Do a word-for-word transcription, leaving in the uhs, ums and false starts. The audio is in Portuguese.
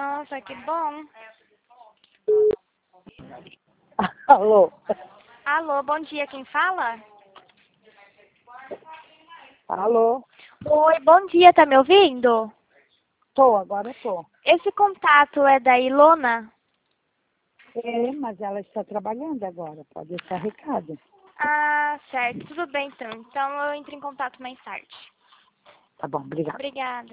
Nossa, que bom. Alô? Alô, bom dia, quem fala? Alô? Oi, bom dia, tá me ouvindo? Tô, agora tô. Esse contato é da Ilona? É, mas ela está trabalhando agora, pode deixar recado. Ah, certo, tudo bem então. Então eu entro em contato mais tarde. Tá bom, obrigada. Obrigada.